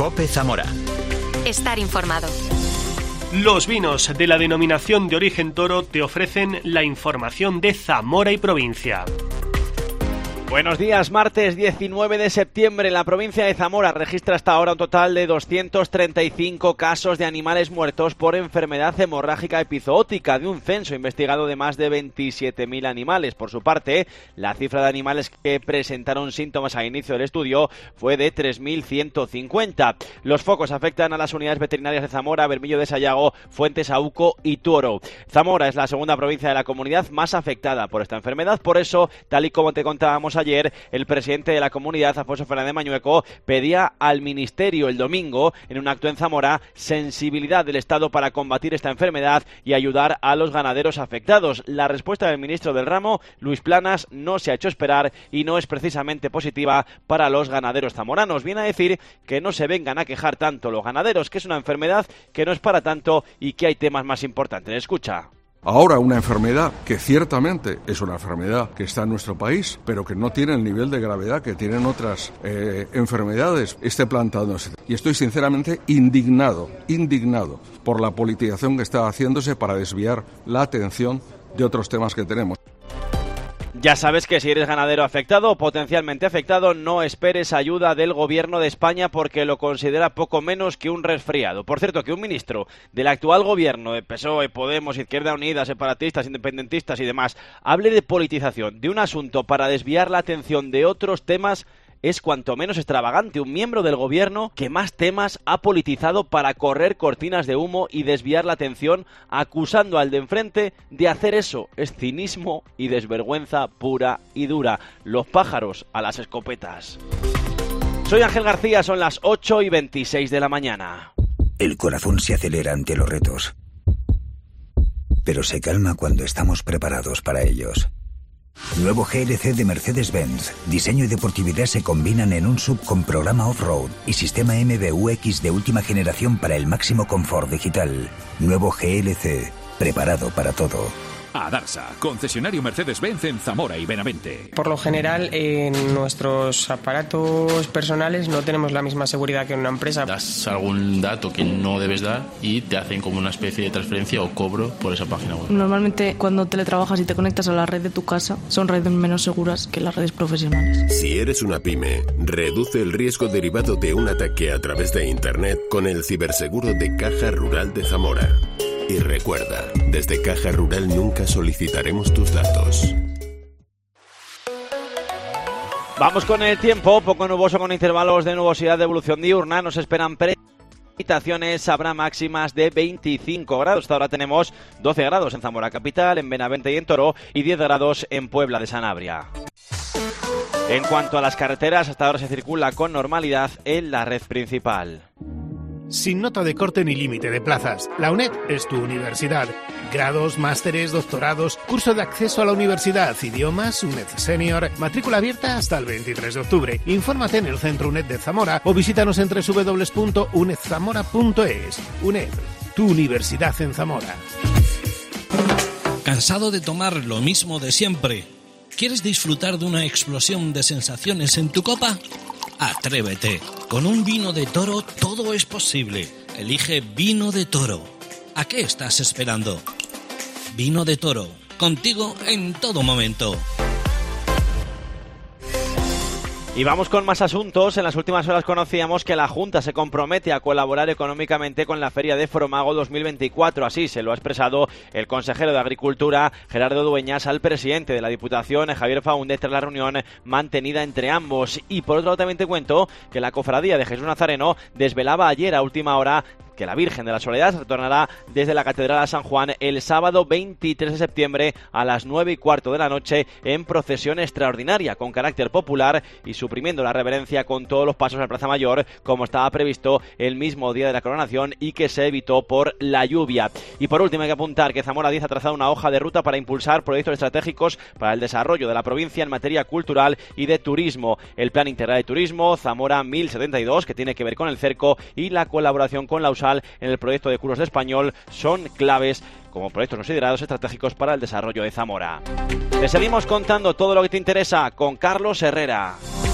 COPE Zamora. Estar informado. Los vinos de la denominación de origen Toro te ofrecen la información de Zamora y provincia. Buenos días, martes 19 de septiembre. La provincia de Zamora registra hasta ahora un total de 235 casos de animales muertos por enfermedad hemorrágica epizootica, de un censo investigado de más de 27.000 animales. Por su parte, la cifra de animales que presentaron síntomas al inicio del estudio fue de 3.150. Los focos afectan a las unidades veterinarias de Zamora, Bermillo de Sayago, Fuentes, Auco y Toro. Zamora es la segunda provincia de la comunidad más afectada por esta enfermedad. Por eso, tal y como te contábamos ayer, el presidente de la comunidad, Afonso Fernández Mañueco, pedía al Ministerio el domingo, en un acto en Zamora, sensibilidad del Estado para combatir esta enfermedad y ayudar a los ganaderos afectados. La respuesta del ministro del ramo, Luis Planas, no se ha hecho esperar y no es precisamente positiva para los ganaderos zamoranos. Viene a decir que no se vengan a quejar tanto los ganaderos, que es una enfermedad que no es para tanto y que hay temas más importantes. Escucha. Ahora una enfermedad que ciertamente es una enfermedad que está en nuestro país, pero que no tiene el nivel de gravedad que tienen otras enfermedades, esté plantándose. Y estoy sinceramente indignado por la politización que está haciéndose para desviar la atención de otros temas que tenemos. Ya sabes que si eres ganadero afectado o potencialmente afectado, no esperes ayuda del Gobierno de España porque lo considera poco menos que un resfriado. Por cierto, que un ministro del actual Gobierno de PSOE, Podemos, Izquierda Unida, separatistas, independentistas y demás, hable de politización de un asunto para desviar la atención de otros temas es cuanto menos extravagante. Un miembro del gobierno que más temas ha politizado para correr cortinas de humo y desviar la atención, acusando al de enfrente de hacer eso. Es cinismo y desvergüenza pura y dura. Los pájaros a las escopetas. Soy Ángel García, son las 8:26 de la mañana. El corazón se acelera ante los retos, pero se calma cuando estamos preparados para ellos. Nuevo GLC de Mercedes-Benz. Diseño y deportividad se combinan en un SUV con programa off-road y sistema MBUX de última generación para el máximo confort digital. Nuevo GLC, preparado para todo. Adarsa, concesionario Mercedes-Benz en Zamora y Benavente. Por lo general, en nuestros aparatos personales no tenemos la misma seguridad que en una empresa. Das algún dato que no debes dar y te hacen como una especie de transferencia o cobro por esa página web. Normalmente, cuando teletrabajas y te conectas a la red de tu casa, son redes menos seguras que las redes profesionales. Si eres una pyme, reduce el riesgo derivado de un ataque a través de Internet con el ciberseguro de Caja Rural de Zamora. Y recuerda, desde Caja Rural nunca solicitaremos tus datos. Vamos con el tiempo, poco nuboso con intervalos de nubosidad de evolución diurna. Nos esperan precipitaciones, habrá máximas de 25 grados. Hasta ahora tenemos 12 grados en Zamora capital, en Benavente y en Toro, y 10 grados en Puebla de Sanabria. En cuanto a las carreteras, hasta ahora se circula con normalidad en la red principal. Sin nota de corte ni límite de plazas, la UNED es tu universidad. Grados, másteres, doctorados, curso de acceso a la universidad, idiomas, UNED Senior, matrícula abierta hasta el 23 de octubre. Infórmate en el Centro UNED de Zamora o visítanos en www.unedzamora.es. UNED, tu universidad en Zamora. ¿Cansado de tomar lo mismo de siempre? ¿Quieres disfrutar de una explosión de sensaciones en tu copa? Atrévete. Con un vino de Toro todo es posible. Elige Vino de Toro. ¿A qué estás esperando? Vino de Toro. Contigo en todo momento. Y vamos con más asuntos. En las últimas horas conocíamos que la Junta se compromete a colaborar económicamente con la Feria de Fromago 2024. Así se lo ha expresado el consejero de Agricultura, Gerardo Dueñas, al presidente de la Diputación, Javier Faúndez, tras la reunión mantenida entre ambos. Y por otro lado también te cuento que la Cofradía de Jesús Nazareno desvelaba ayer a última hora que la Virgen de la Soledad retornará desde la Catedral a San Juan el sábado 23 de septiembre a las 9:15 de la noche en procesión extraordinaria con carácter popular y suprimiendo la reverencia con todos los pasos a la Plaza Mayor como estaba previsto el mismo día de la coronación y que se evitó por la lluvia. Y por último hay que apuntar que Zamora 10 ha trazado una hoja de ruta para impulsar proyectos estratégicos para el desarrollo de la provincia en materia cultural y de turismo. El Plan Integral de Turismo Zamora 1072, que tiene que ver con el cerco, y la colaboración con la USAL en el proyecto de cursos de español son claves como proyectos considerados estratégicos para el desarrollo de Zamora. Te seguimos contando todo lo que te interesa con Carlos Herrera.